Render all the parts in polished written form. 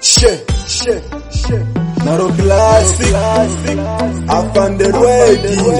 Shit. Naro classic. I found the way,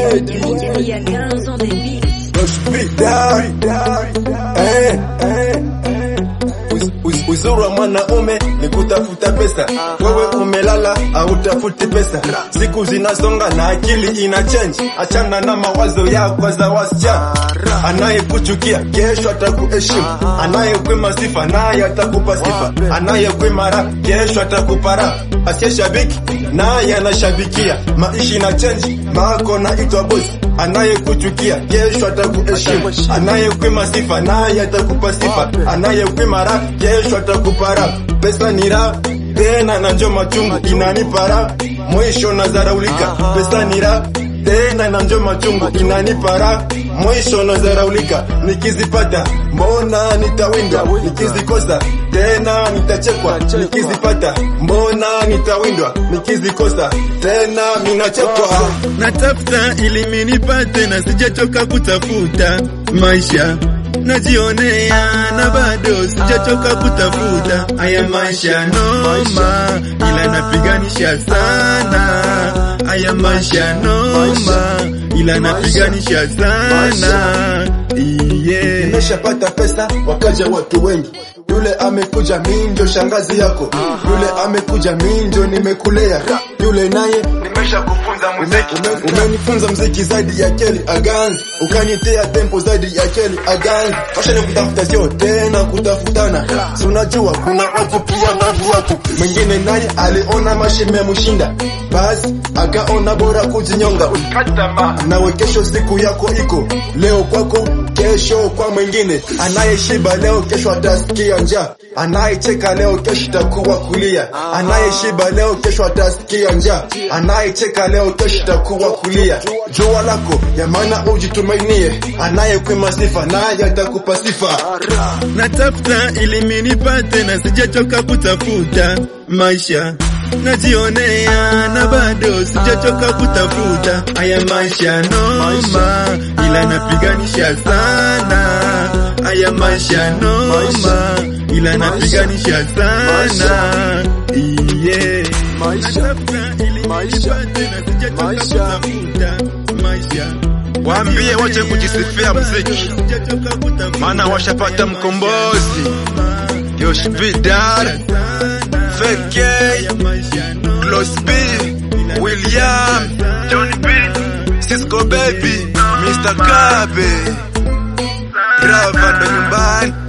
Uzuri wa mwanaume ni kutafuta pesa. Wewe umelala hautafuti pesa. Siku zinasonga na akili ina change. Achana na mawazo yako za wasichana. Anayekuchukia kesho atakuheshimu. Anayekupa sifa naye atakupa sifa. Anayekupa raha kesho atakupa raha. Asiyeshabiki naye anashabikia. Maisha ina change, mako na itwa boss. Anayekuchukia kesho atakuheshimu. Anayekupa sifa naye atakupa sifa. Anayekupa raha kesho atakupa raha. Pesa ni raha, tena na njoo machungu inanipa raha. Mwisho nazaraulika. Pesa ni raha, tena na njoo machungu inanipa raha. Mwisho nazaraulika. Nikizipata mbona nitawindwa, nikizikosa tena nitachekwa. Nikizipata mbona nitawindwa, nikizikosa tena ninachekwa. Natafuta ili mimi nipate na sijachoka kutafuta maisha. Najionea na bado sijachoka kutafuta. Haya maisha noma, ila napiganisha sana. Haya maisha noma, ila napiganisha sana. Nimeshapata pesa wakaja watu wengi. Yule amekuja minjo shangazi yako. Yule amekuja minjo nimekulea. Yule naye nimeshakufunza muziki. Umenifunza muziki zaidi ya Kelly Agans. Ukanitea tempo zaidi ya Kelly Agans. Washa ni kutafuta sio tena kutafutana. Si unajua kuna watu pia na watu. Mwingine naye aliona mashime mushinda. Basi akaona bora kujinyonga. Nawe kesho siku yako iko. Leo kwako, kesho kwa mwingine. Anayeshiba leo kesho atasikia njaa. Anayecheka leo kesho itakuwa kulia. Anayeshiba leo kesho atasikia njaa. Anayecheka leo kesho itakuwa kulia. Jua lako ya maana ujitumainie. Anayekupa sifa naye atakupa sifa. Natafuta ili mimi nipate na sijachoka kutafuta maisha. Najionea na bado sijachoka kutafuta. Haya maisha noma, ila napiganisha sana. Haya maisha noma, ila napiganisha sana. Natafuta ili mimi nipate na sijachoka kutafuta maisha. Waambie wache kujisifia muziki, maana washapata mkombozi. Yoshbidar Feke Close B William Johnny B Cisco Baby Mr. Kabe Rava ndo nyumbani.